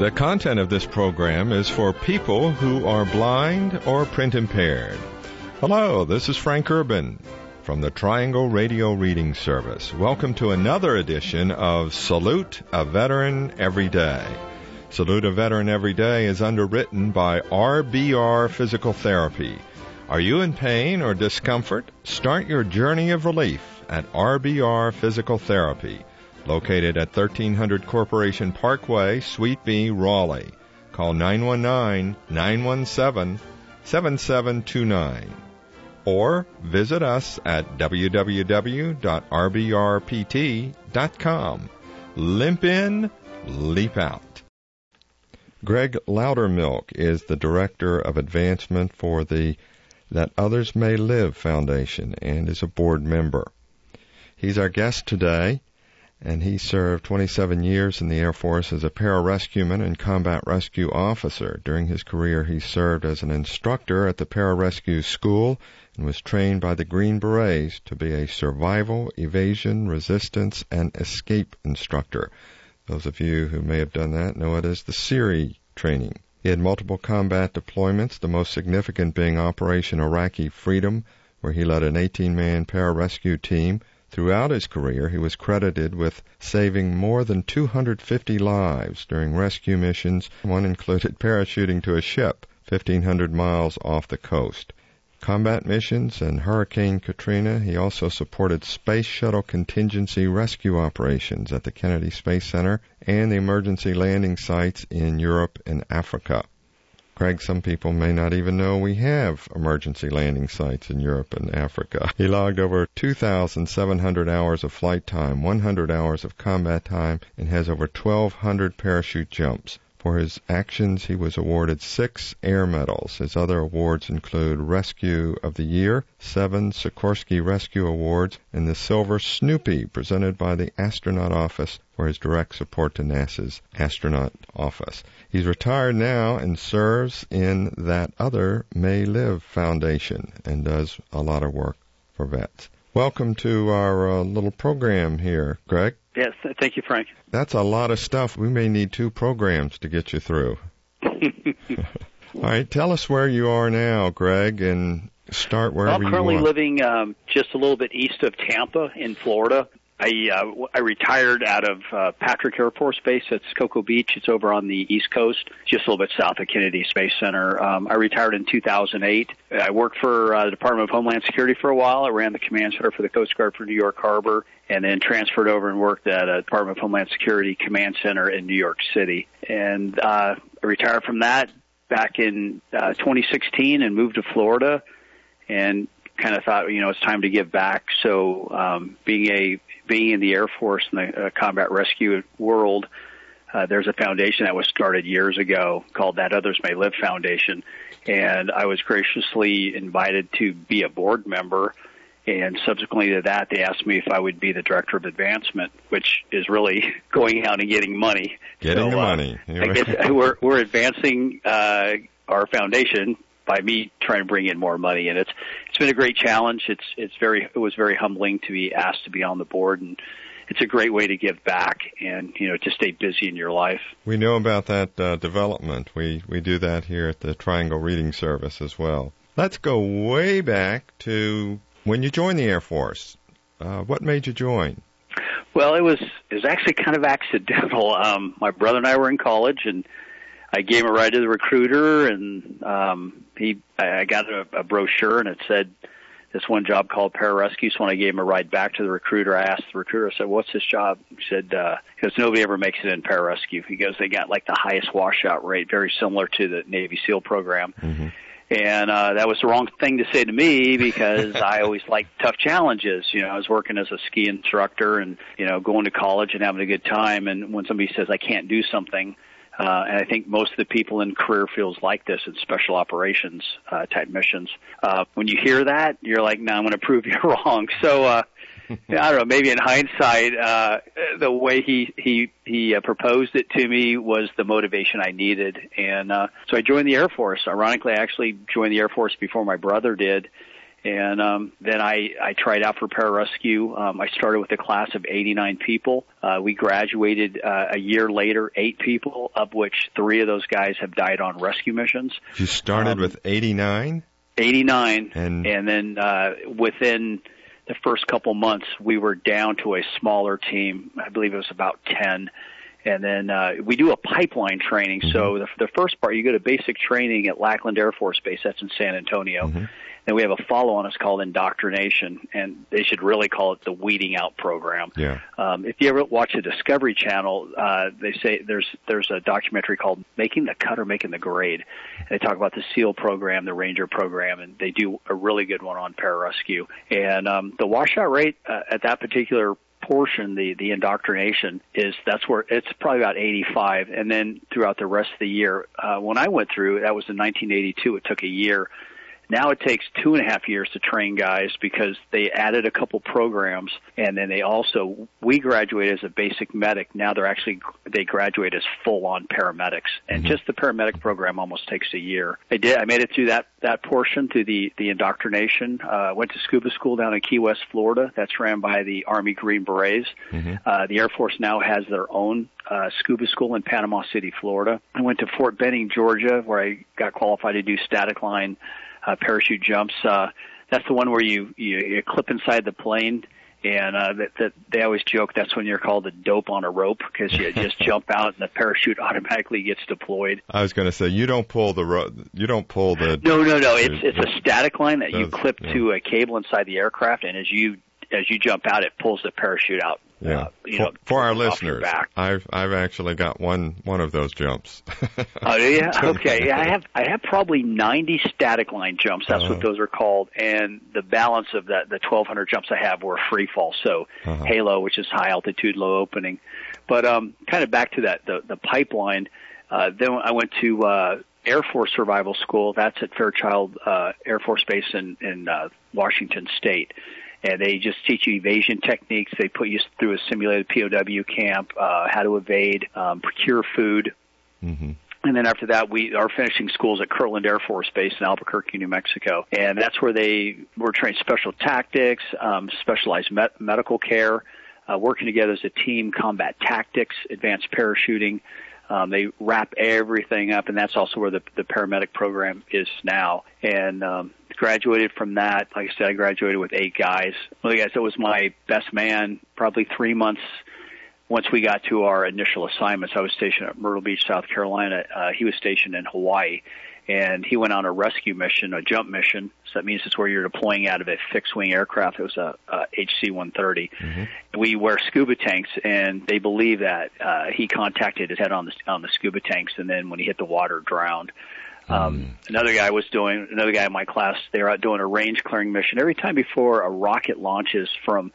The content of this program is for people who are blind or print impaired. Hello, this is Frank Urban from the Triangle Radio Reading Service. Welcome to another edition of Salute a Veteran Every Day. Salute a Veteran Every Day is underwritten by RBR Physical Therapy. Are you in pain or discomfort? Start your journey of relief at RBR Physical Therapy, located at 1300 Corporation Parkway, Suite B, Raleigh. Call 919-917-7729. Or visit us at www.rbrpt.com. Limp in, leap out. Greg Loudermilk is the Director of Advancement for the That Others May Live Foundation and is a board member. He's our guest today, and he served 27 years in the Air Force as a pararescueman and combat rescue officer. During his career, he served as an instructor at the Pararescue School and was trained by the Green Berets to be a survival, evasion, resistance, and escape instructor. Those of you who may have done that know it as the SERE training. He had multiple combat deployments, the most significant being Operation Iraqi Freedom, where he led an 18-man pararescue team. Throughout his career, he was credited with saving more than 250 lives during rescue missions. One included parachuting to a ship 1,500 miles off the coast. Combat missions and Hurricane Katrina, he also supported Space Shuttle contingency rescue operations at the Kennedy Space Center and the emergency landing sites in Europe and Africa. Craig, some people may not even know we have emergency landing sites in Europe and Africa. He logged over 2,700 hours of flight time, 100 hours of combat time, and has over 1,200 parachute jumps. For his actions, he was awarded 6 Air Medals. His other awards include Rescue of the Year, 7 Sikorsky Rescue Awards, and the Silver Snoopy presented by the Astronaut Office for his direct support to NASA's Astronaut Office. He's retired now and serves in That Other May Live Foundation and does a lot of work for vets. Welcome to our little program here, Greg. Yes, thank you, Frank. That's a lot of stuff. We may need 2 programs to get you through. All right, tell us where you are now, Greg, and start wherever you want. I'm currently living just a little bit east of Tampa in Florida. I retired out of Patrick Air Force Base. That's Cocoa Beach. It's over on the East Coast, just a little bit south of Kennedy Space Center. I retired in 2008. I worked for the Department of Homeland Security for a while. I ran the command center for the Coast Guard for New York Harbor, and then transferred over and worked at a Department of Homeland Security command center in New York City. And I retired from that back in 2016 and moved to Florida and kind of thought, it's time to give back. So being in the Air Force in the combat rescue world, there's a foundation that was started years ago called That Others May Live Foundation. And I was graciously invited to be a board member. And subsequently to that, they asked me if I would be the director of advancement, which is really going out and getting money. Getting the money. I guess we're advancing our foundation by me trying to bring in more money, and it's been a great challenge. It was very humbling to be asked to be on the board, and it's a great way to give back and to stay busy in your life. We know about that development. We do that here at the Triangle Reading Service as well. Let's go way back to when you joined the Air Force. What made you join? Well, it was actually kind of accidental. My brother and I were in college, and I gave him a ride to the recruiter, and I got a brochure, and it said this one job called pararescue. So when I gave him a ride back to the recruiter, I asked the recruiter, I said, "What's this job?" He said, "Because nobody ever makes it in pararescue." He goes, "They got like the highest washout rate, very similar to the Navy SEAL program." Mm-hmm. And that was the wrong thing to say to me because I always liked tough challenges. I was working as a ski instructor and, going to college and having a good time. And when somebody says I can't do something, and I think most of the people in career fields like this in special operations type missions, when you hear that, you're like, no, I'm going to prove you wrong. So I don't know, maybe in hindsight, the way he proposed it to me was the motivation I needed. And so I joined the Air Force. Ironically, I actually joined the Air Force before my brother did. And then I tried out for pararescue. I started with a class of 89 people. We graduated a year later, 8 people, of which 3 of those guys have died on rescue missions. You started with 89? 89, and then within the first couple months, we were down to a smaller team. I believe it was about 10. And then we do a pipeline training. Mm-hmm. So the first part, you go to basic training at Lackland Air Force Base. That's in San Antonio. Mm-hmm. And we have a follow-on. It's called indoctrination, and they should really call it the weeding out program. Yeah. If you ever watch the Discovery Channel, they say there's a documentary called Making the Cut or Making the Grade. And they talk about the SEAL program, the Ranger program, and they do a really good one on pararescue. And the washout rate at that particular portion, the indoctrination, that's where it's probably about 85, and then throughout the rest of the year. When I went through, that was in 1982. It took a year. Now it takes 2.5 years to train guys because they added a couple programs, and then we graduate as a basic medic. Now they graduate as full-on paramedics, and mm-hmm. just the paramedic program almost takes a year. I made it through that portion, through the indoctrination. Went to scuba school down in Key West, Florida. That's ran by the Army Green Berets. Mm-hmm. The Air Force now has their own scuba school in Panama City, Florida. I went to Fort Benning, Georgia, where I got qualified to do static line parachute jumps. That's the one where you clip inside the plane, and that they always joke that's when you're called a dope on a rope, because you just jump out and the parachute automatically gets deployed. I was going to say, you don't pull the rope. You don't pull the. No. It's a static line that you clip to a cable inside the aircraft, and as you jump out, it pulls the parachute out. Yeah. For our listeners, I've actually got one of those jumps. Oh yeah, okay. Yeah, I have probably 90 static line jumps. That's what those are called, and the balance of the 1,200 jumps I have were free fall. So Halo, which is high altitude, low opening. But kind of back to that the pipeline. Then I went to Air Force Survival School. That's at Fairchild Air Force Base in Washington State. And they just teach you evasion techniques. They put you through a simulated POW camp, how to evade, procure food. Mm-hmm. And then after that, our finishing schools at Kirtland Air Force Base in Albuquerque, New Mexico. And that's where they were trained special tactics, specialized medical care, working together as a team, combat tactics, advanced parachuting. They wrap everything up, and that's also where the paramedic program is now. And graduated from that. Like I said, I graduated with 8 guys. One of the guys that was my best man, probably 3 months once we got to our initial assignments. I was stationed at Myrtle Beach, South Carolina. He was stationed in Hawaii, and he went on a rescue mission, a jump mission. So that means it's where you're deploying out of a fixed-wing aircraft. It was a HC-130. Mm-hmm. We wear scuba tanks, and they believe that he contacted his head on the scuba tanks, and then when he hit the water, drowned. Another guy in my class, they were out doing a range clearing mission. Every time before a rocket launches from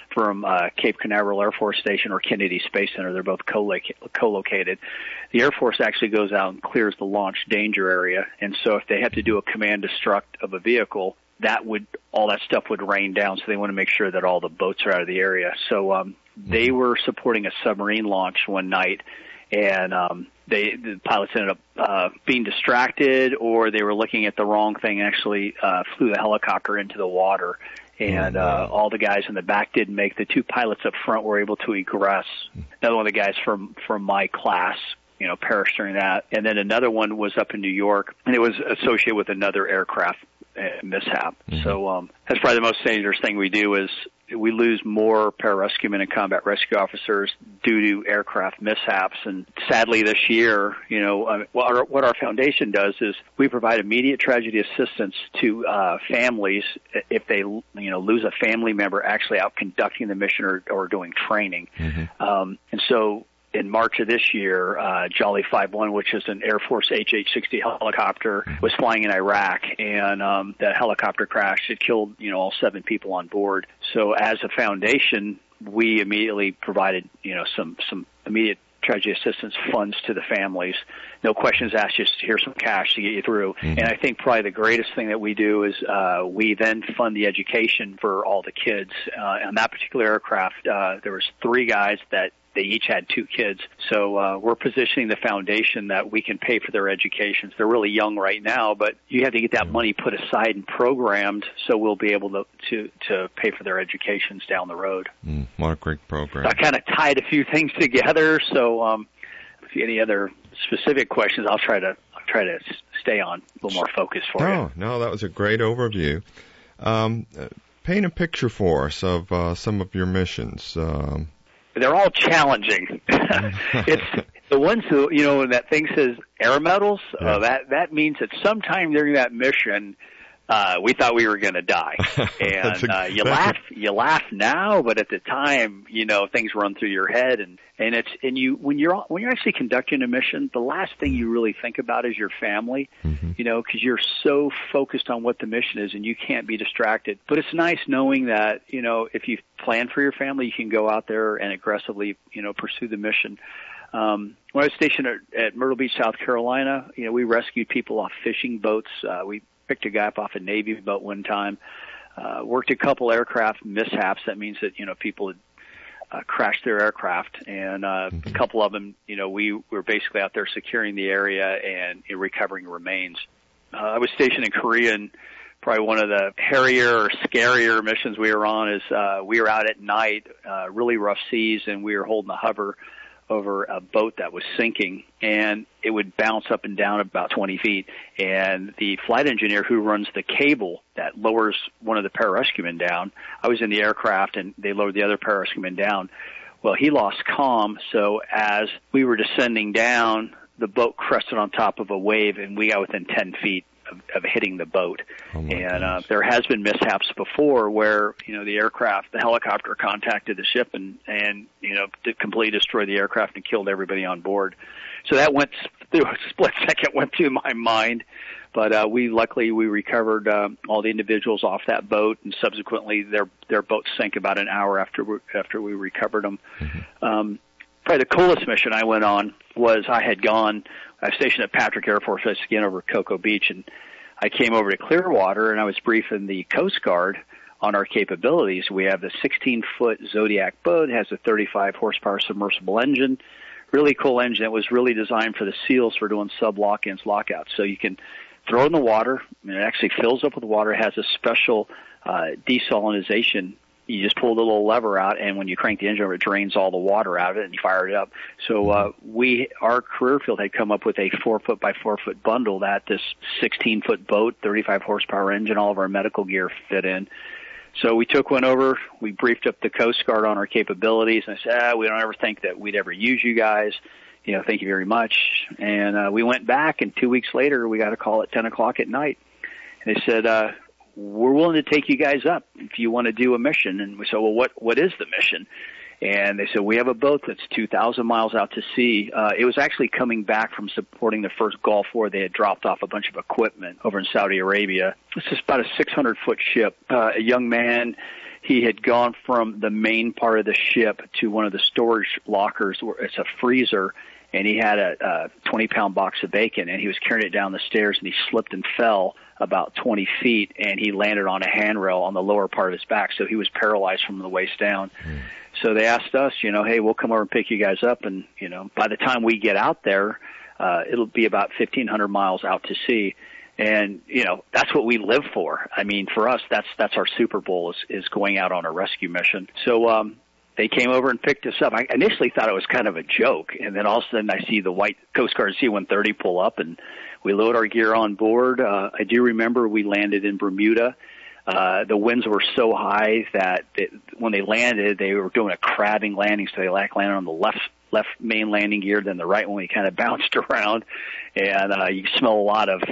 Cape Canaveral Air Force Station or Kennedy Space Center, they're both co-located. The Air Force actually goes out and clears the launch danger area. And so if they have to do a command destruct of a vehicle, all that stuff would rain down. So they want to make sure that all the boats are out of the area. So they were supporting a submarine launch one night, and the pilots ended up being distracted, or they were looking at the wrong thing and actually flew the helicopter into the water. And all the guys in the back didn't make. The 2 pilots up front were able to egress. Another one of the guys from my class, perished during that. And then another one was up in New York, and it was associated with another aircraft mishap. Mm-hmm. So that's probably the most dangerous thing we do is we lose more pararescuemen and combat rescue officers due to aircraft mishaps. And sadly this year, what our foundation does is we provide immediate tragedy assistance to families if they, lose a family member actually out conducting the mission or doing training. Mm-hmm. And so in March of this year, Jolly 5-1, which is an Air Force HH-60 helicopter, was flying in Iraq, and that helicopter crashed. It killed, all 7 people on board. So as a foundation, we immediately provided, some immediate tragedy assistance funds to the families. No questions asked, just here's some cash to get you through. Mm-hmm. And I think probably the greatest thing that we do is we then fund the education for all the kids. On that particular aircraft, there was 3 guys that they each had 2 kids. So we're positioning the foundation that we can pay for their educations. They're really young right now, but you have to get that money put aside and programmed so we'll be able to pay for their educations down the road. What a great program. So I kind of tied a few things together. So if you have any other specific questions, I'll try to stay on a little more focused for you. No, that was a great overview. Paint a picture for us of some of your missions. They're all challenging. It's the ones who, that thing says air medals. That means that sometime during that mission, we thought we were going to die. And you laugh now, but at the time, things run through your head, and when you're actually conducting a mission, the last thing you really think about is your family, because you're so focused on what the mission is, and you can't be distracted. But it's nice knowing that, if you plan for your family, you can go out there and aggressively, pursue the mission. When I was stationed at Myrtle Beach, South Carolina, we rescued people off fishing boats. We picked a guy up off a Navy boat one time, worked a couple aircraft mishaps. That means that, people had crashed their aircraft, and a couple of them, we were basically out there securing the area and recovering remains. I was stationed in Korea, and probably one of the hairier or scarier missions we were on is we were out at night, really rough seas, and we were holding a hover over a boat that was sinking, and it would bounce up and down about 20 feet. And the flight engineer who runs the cable that lowers one of the pararescuemen down, I was in the aircraft, and they lowered the other pararescueman down. Well, he lost comm, so as we were descending down, the boat crested on top of a wave, and we got within 10 feet of hitting the boat. And there has been mishaps before where, the helicopter contacted the ship and completely destroyed the aircraft and killed everybody on board. So that went through a split second, went through my mind. But we recovered all the individuals off that boat, and subsequently their boat sank about an hour after we recovered them. Probably the coolest mission I went on was I was stationed at Patrick Air Force Base again over Cocoa Beach, and I came over to Clearwater, and I was briefing the Coast Guard on our capabilities. We have the 16-foot Zodiac boat. It has a 35-horsepower submersible engine, really cool engine. It was really designed for the SEALs for doing sub-lock-ins, lockouts. So you can throw it in the water, and it actually fills up with water. It has a special desalinization. You just pull the little lever out, and when you crank the engine over, it drains all the water out of it, and you fire it up. So our career field had come up with a 4-foot by 4-foot bundle that this 16-foot boat, 35-horsepower engine, all of our medical gear fit in. So we took one over. We briefed up the Coast Guard on our capabilities, and I said, we don't ever think that we'd ever use you guys. Thank you very much. And we went back, and 2 weeks later, we got a call at 10 o'clock at night. And they said, we're willing to take you guys up if you want to do a mission. And we said, well, what is the mission? And they said, we have a boat that's 2,000 miles out to sea. It was actually coming back from supporting the first Gulf War. They had dropped off a bunch of equipment over in Saudi Arabia. This is about a 600-foot ship. A young man, he had gone from the main part of the ship to one of the storage lockers where it's a freezer, and he had a 20-pound box of bacon, and he was carrying it down the stairs, and he slipped and fell about 20 feet, and he landed on a handrail on the lower part of his back, so he was paralyzed from the waist down. So they asked us, hey, we'll come over and pick you guys up, and, by the time we get out there, it'll be about 1,500 miles out to sea. And, that's what we live for. I mean, for us, that's our Super Bowl is going out on a rescue mission. So, they came over and picked us up. I initially thought it was kind of a joke, and then all of a sudden I see the white Coast Guard C-130 pull up, and we load our gear on board. I do remember we landed in Bermuda. The winds were so high that when they landed, they were doing a crabbing landing, so they landed on the left main landing gear, then the right one we kind of bounced around, and you smell a lot of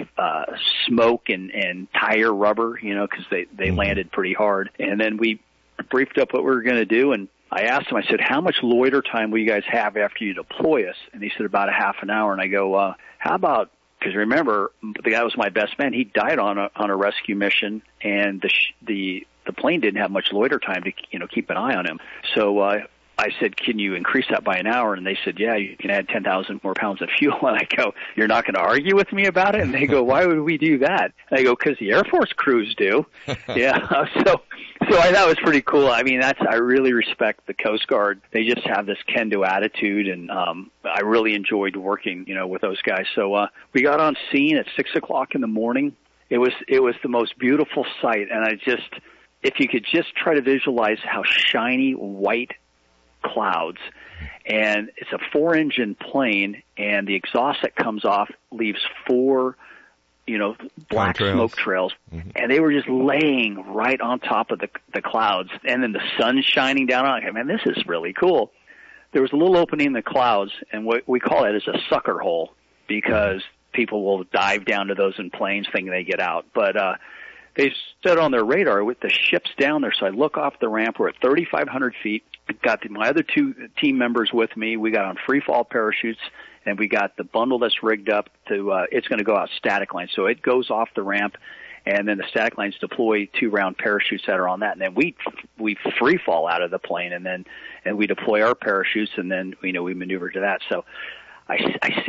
smoke and tire rubber, because they landed pretty hard. And then we briefed up what we were going to do, and I asked him, I said, how much loiter time will you guys have after you deploy us? And he said, about a half an hour. And I go, how about, because remember, the guy was my best man. He died on a rescue mission, and the plane didn't have much loiter time to, keep an eye on him. So I said, can you increase that by an hour? And they said, yeah, you can add 10,000 more pounds of fuel. And I go, you're not going to argue with me about it? And they go, why would we do that? And I go, because the Air Force crews do. Yeah. So I thought it was pretty cool. I mean, I really respect the Coast Guard. They just have this can-do attitude, and I really enjoyed working, with those guys. So we got on scene at 6:00 in the morning. It was the most beautiful sight, and if you could just try to visualize how shiny white clouds, and it's a 4-engine plane, and the exhaust that comes off leaves 4 black smoke trails, and they were just laying right on top of the clouds, and then the sun shining down on it. Man, this is really cool. There was a little opening in the clouds, and what we call it is a sucker hole, because people will dive down to those in planes thinking they get out. But they stood on their radar with the ships down there, so I look off the ramp. We're at 3,500 feet. Got my other 2 team members with me. We got on free fall parachutes, and we got the bundle that's rigged up to it's going to go out static line. So it goes off the ramp, and then the static lines deploy 2 round parachutes that are on that. And then we free fall out of the plane, and we deploy our parachutes, and then we maneuver to that. So I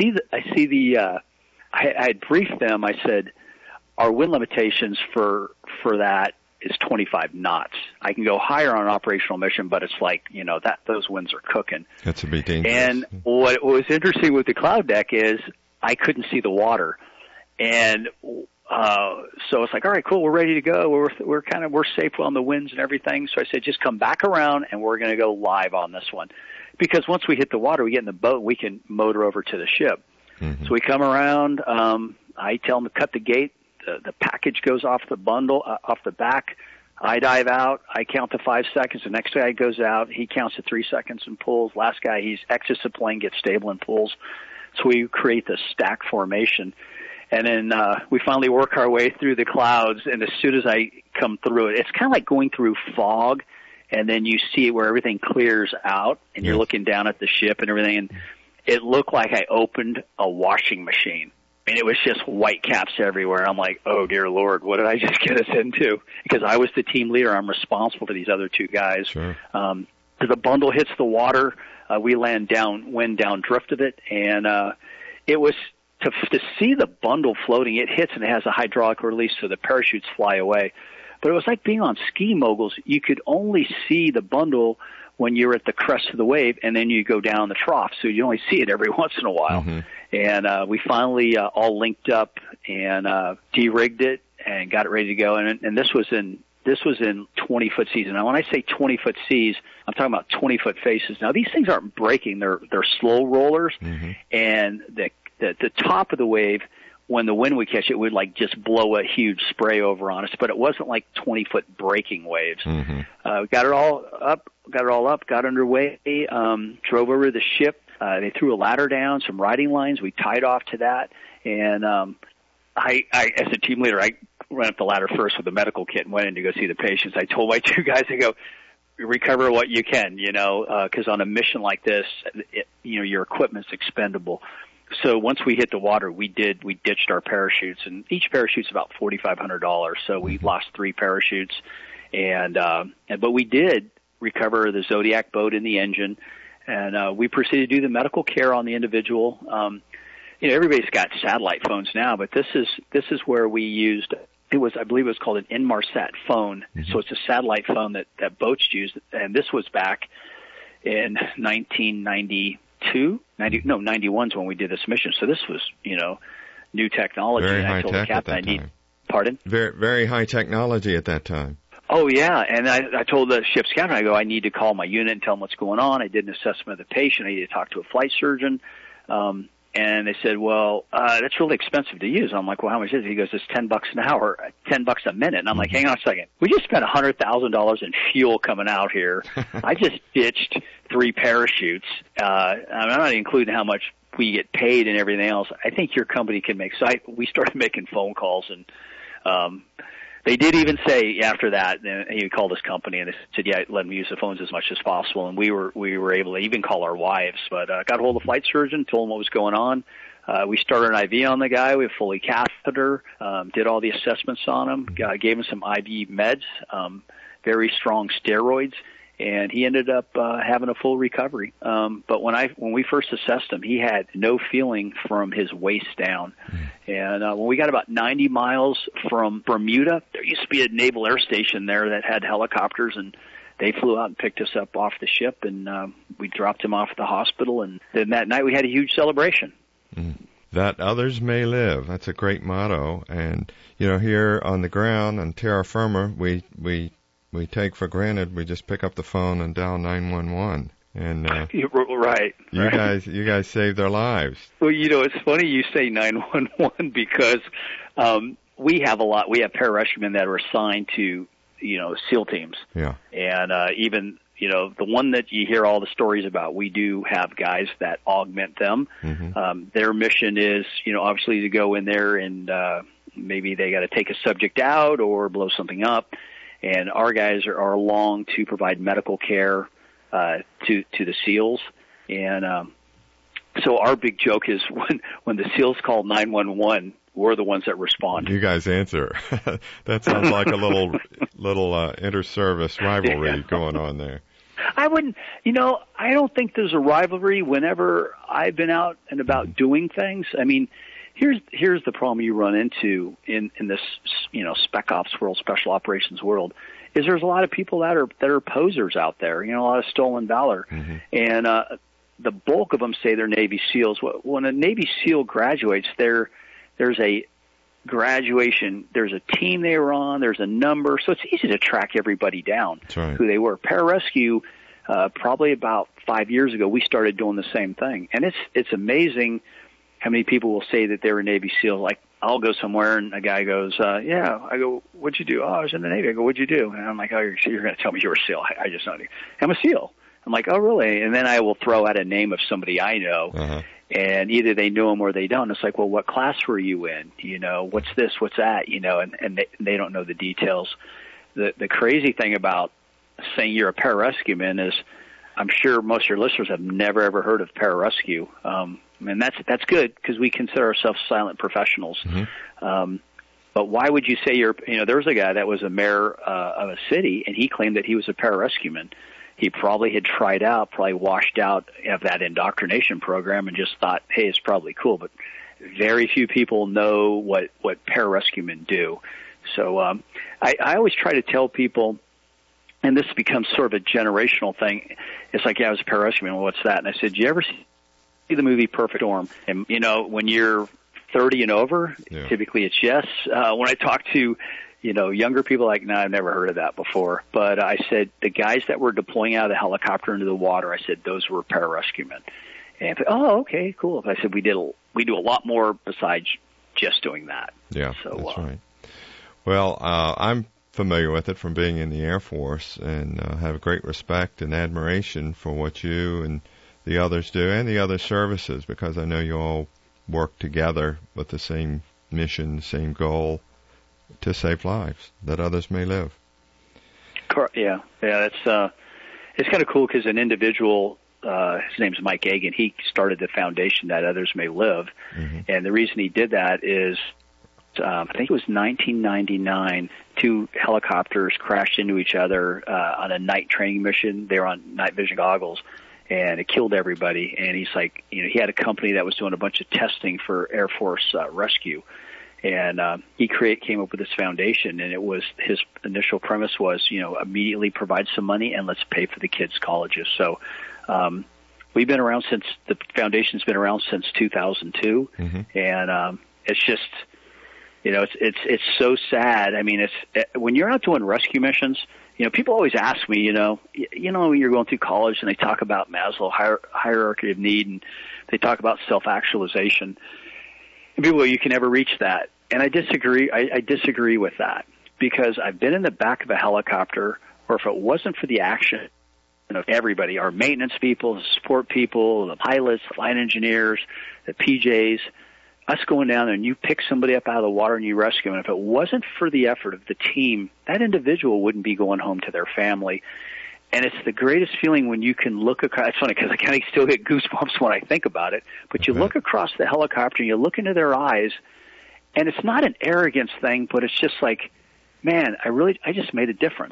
had briefed them. I said, our wind limitations for that is 25 knots. I can go higher on an operational mission, but it's like, those winds are cooking. That's a bit dangerous. And what was interesting with the cloud deck is I couldn't see the water. And so it's like, all right, cool, we're ready to go. We're safe on the winds and everything. So I said, just come back around, and we're going to go live on this one. Because once we hit the water, we get in the boat, we can motor over to the ship. So we come around. I tell them to cut the gate. The package goes off the bundle, off the back. I dive out. I count to 5 seconds. The next guy goes out. He counts to 3 seconds and pulls. Last guy, he exits the plane, gets stable, and pulls. So we create this stack formation. And then we finally work our way through the clouds. And as soon as I come through it, it's kind of like going through fog. And then you see where everything clears out, and you're looking down at the ship and everything. And it looked like I opened a washing machine. I mean, it was just white caps everywhere. I'm like, oh, dear Lord, what did I just get us into? Because I was the team leader. I'm responsible for these other 2 guys. Sure. The bundle hits the water. We land wind down drift of it. And it was to see the bundle floating. It hits, and it has a hydraulic release, so the parachutes fly away. But it was like being on ski moguls. You could only see the bundle when you're at the crest of the wave, and then you go down the trough. So you only see it every once in a while. And we finally all linked up and de-rigged it and got it ready to go. And this was in 20-foot seas. Now, when I say 20-foot seas, I'm talking about 20-foot faces. Now, these things aren't breaking; they're slow rollers, and the top of the wave, when the wind would catch it, would like just blow a huge spray over on us. But it wasn't like 20-foot breaking waves. Got it all up, got underway, drove over to the ship. They threw a ladder down, some riding lines. We tied off to that. And I, as a team leader, I ran up the ladder first with a medical kit and went in to go see the patients. I told my 2 guys, I go, recover what you can, because on a mission like this, your equipment's expendable. So once we hit the water, we ditched our parachutes, and each parachute's about $4,500. So we lost 3 parachutes, but we did recover the Zodiac boat and the engine, and we proceeded to do the medical care on the individual. Everybody's got satellite phones now, but this is where we used. I believe it was called an Inmarsat phone. So it's a satellite phone that boats use, and this was back in 91 is when we did this mission. So this was, new technology. Very high tech at that time. Pardon? Very, very high technology at that time. Oh, yeah. And I told the ship's captain, I go, I need to call my unit and tell them what's going on. I did an assessment of the patient. I need to talk to a flight surgeon. And they said, well, that's really expensive to use. I'm like, well, how much is it? He goes, it's $10 an hour, $10 a minute. And I'm like, hang on a second. We just spent $100,000 in fuel coming out here. I just ditched 3 parachutes. I'm not including how much we get paid and everything else. I think your company can make. So we started making phone calls, and they did even say after that, he called his company and they said, yeah, let them use the phones as much as possible. And we were able to even call our wives, but got a hold of the flight surgeon, told him what was going on. We started an IV on the guy. We have fully catheter, did all the assessments on him, gave him some IV meds, very strong steroids. and he ended up having a full recovery. But when we first assessed him, he had no feeling from his waist down. And when we got about 90 miles from Bermuda, there used to be a naval air station there that had helicopters, and they flew out and picked us up off the ship, and we dropped him off at the hospital. And then that night we had a huge celebration. That others may live. That's a great motto. And, here on the ground on terra firma, we take for granted, we just pick up the phone and dial 911. And right. You guys saved their lives. Well, it's funny you say 911 because we have pararescuemen that are assigned to SEAL teams. Yeah. And even the one that you hear all the stories about, we do have guys that augment them. Their mission is obviously to go in there and maybe they got to take a subject out or blow something up. And our guys are along to provide medical care to the SEALs. And so our big joke is when the SEALs call 911, we're the ones that respond. You guys answer. That sounds like a little inter-service rivalry going on there. I wouldn't, I don't think there's a rivalry whenever I've been out and about doing things. I mean, here's the problem you run into in this, spec ops world, special operations world, is there's a lot of people that are posers out there, a lot of stolen valor. And the bulk of them say they're Navy SEALs. When a Navy SEAL graduates, there's a graduation, there's a team they were on, there's a number, so it's easy to track everybody down. That's right. Who they were. Pararescue, probably about 5 years ago, we started doing the same thing. And it's amazing how many people will say that they were Navy SEALs. Like, I'll go somewhere and a guy goes, yeah. I go, what'd you do? Oh, I was in the Navy. I go, what'd you do? And I'm like, oh, you're going to tell me you were a SEAL. I just know you. I'm a SEAL. I'm like, oh, really? And then I will throw out a name of somebody I know. And either they know him or they don't. It's like, well, what class were you in? What's this? What's that? And they don't know the details. The crazy thing about saying you're a pararescueman is I'm sure most of your listeners have never, ever heard of pararescue. And that's good because we consider ourselves silent professionals. But why would you say there was a guy that was a mayor of a city, and he claimed that he was a pararescueman. He probably had tried out, probably washed out of that indoctrination program and just thought, hey, it's probably cool. But very few people know what pararescuemen do. So I always try to tell people, and this becomes sort of a generational thing. It's like, yeah, I was a pararescueman. Well, what's that? And I said, did you ever see the movie Perfect Storm? And, when you're 30 and over, typically it's yes. When I talk to younger people, like, no, I've never heard of that before. But I said the guys that were deploying out of the helicopter into the water, I said those were pararescuemen. And oh, okay, cool. I said we do a lot more besides just doing that. Yeah, so, that's right. Well, I'm familiar with it from being in the Air Force, and have great respect and admiration for what you and the others do, and the other services, because I know you all work together with the same mission, same goal, to save lives, that others may live. Yeah. It's kind of cool because an individual, his name's Mike Agan, he started the foundation that others may live, and the reason he did that is, I think it was 1999. 2 helicopters crashed into each other on a night training mission. They were on night vision goggles, and it killed everybody. And he's like, he had a company that was doing a bunch of testing for Air Force rescue. And he came up with this foundation, and his initial premise was, immediately provide some money and let's pay for the kids' colleges. So we've been around since the foundation's been around since 2002, and it's just, it's so sad. I mean, when you're out doing rescue missions, people always ask me, when you're going through college and they talk about Maslow hierarchy of need, and they talk about self-actualization. And people go, you can never reach that. And I disagree. I disagree with that, because I've been in the back of a helicopter, or if it wasn't for the action of everybody, our maintenance people, the support people, the pilots, the flight engineers, the PJs, us going down there and you pick somebody up out of the water and you rescue them. And if it wasn't for the effort of the team, that individual wouldn't be going home to their family. And it's the greatest feeling when you can look across. It's funny because I kind of still get goosebumps when I think about it. But you look across the helicopter and you look into their eyes, and it's not an arrogance thing, but it's just like, man, I just made a difference.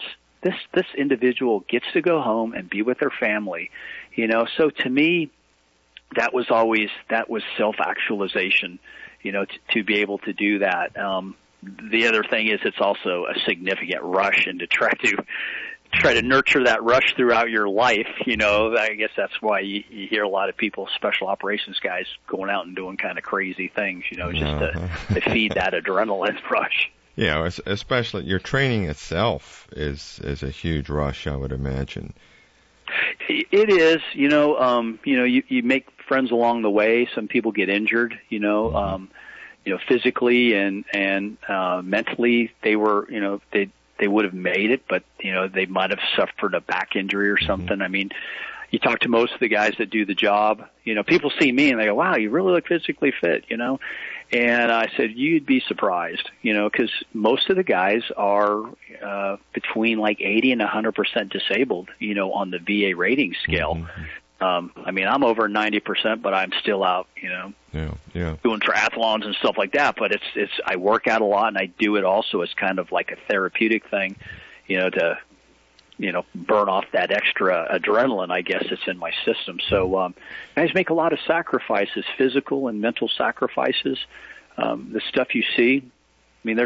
this individual gets to go home and be with their family, you know. So to me, that was self-actualization, you know, to be able to do that. The other thing is it's also a significant rush, and to try to nurture that rush throughout your life, you know, I guess that's why you hear a lot of people, special operations guys, going out and doing kind of crazy things, you know, just to feed that adrenaline rush. Yeah, especially your training itself is a huge rush, I would imagine. It is, you know, you make friends along the way. Some people get injured, you know, physically and mentally they were, you know, they would have made it, but, you know, they might have suffered a back injury or something. I mean, you talk to most of the guys that do the job, you know, people see me and they go, wow, you really look physically fit, you know. And I said, you'd be surprised, you know, because most of the guys are between like 80 and 100% disabled, you know, on the VA rating scale. I mean, I'm over 90%, but I'm still out, you know, doing triathlons and stuff like that. But it's I work out a lot, and I do it also as kind of like a therapeutic thing, you know, to, you know, burn off that extra adrenaline, I guess, it's in my system. So guys make a lot of sacrifices, physical and mental sacrifices. The stuff you see, I mean,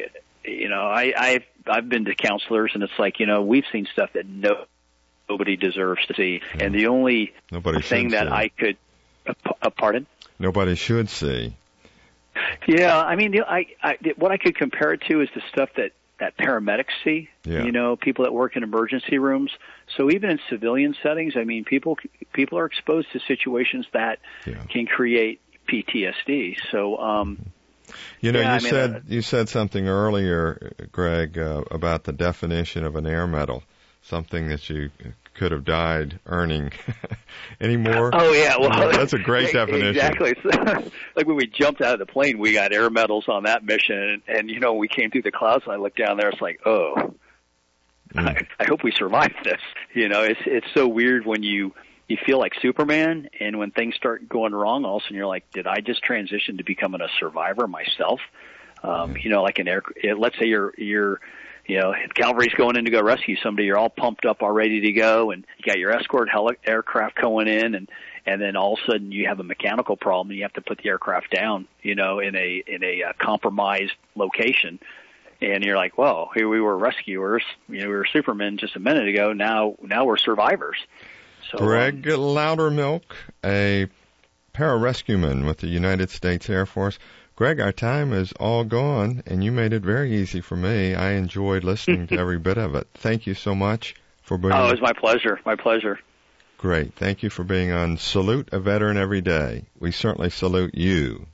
I've been to counselors, and it's like, you know, we've seen stuff that nobody deserves to see. And the only thing that I could, pardon? Nobody should see. Yeah, I mean, what I could compare it to is the stuff that paramedics see, you know, people that work in emergency rooms. So even in civilian settings, I mean, people are exposed to situations that can create PTSD. So, you know, you said something earlier, Greg, about the definition of an air medal, something that you could have died earning. Any more? Oh, yeah. Well, that's a great definition. Exactly. Like when we jumped out of the plane, we got air medals on that mission. And you know, we came through the clouds, and I looked down there, it's like, oh, I hope we survived this. You know, it's so weird when you feel like Superman, and when things start going wrong, all of a sudden you're like, did I just transition to becoming a survivor myself? You know, like let's say you're you know, cavalry's going in to go rescue somebody. You're all pumped up, all ready to go, and you got your escort aircraft going in, and then all of a sudden you have a mechanical problem, and you have to put the aircraft down, you know, in a compromised location. And you're like, well, here we were rescuers, you know, we were Supermen just a minute ago. Now we're survivors. So, Greg Loudermilk, a pararescueman with the United States Air Force. Greg, our time is all gone, and you made it very easy for me. I enjoyed listening to every bit of it. Thank you so much for being. Oh, it was my pleasure. My pleasure. Great. Thank you for being on Salute a Veteran Every Day. We certainly salute you.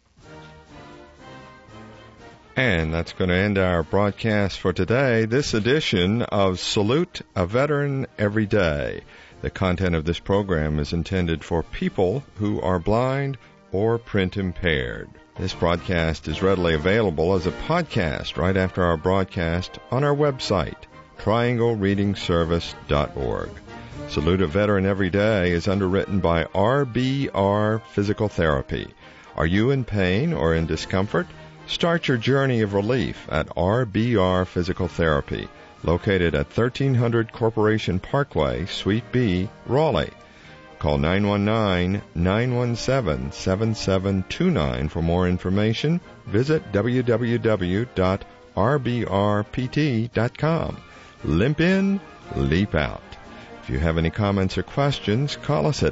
And that's going to end our broadcast for today, this edition of Salute a Veteran Every Day. The content of this program is intended for people who are blind or print impaired. This broadcast is readily available as a podcast right after our broadcast on our website, trianglereadingservice.org. Salute a Veteran Every Day is underwritten by RBR Physical Therapy. Are you in pain or in discomfort? Start your journey of relief at RBR Physical Therapy, located at 1300 Corporation Parkway, Suite B, Raleigh. Call 919-917-7729 for more information. Visit www.rbrpt.com. Limp in, leap out. If you have any comments or questions, call us at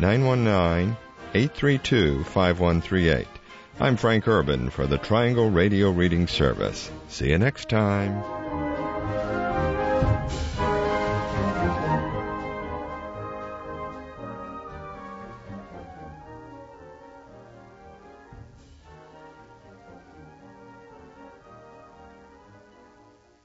919-832-5138. I'm Frank Urban for the Triangle Radio Reading Service. See you next time.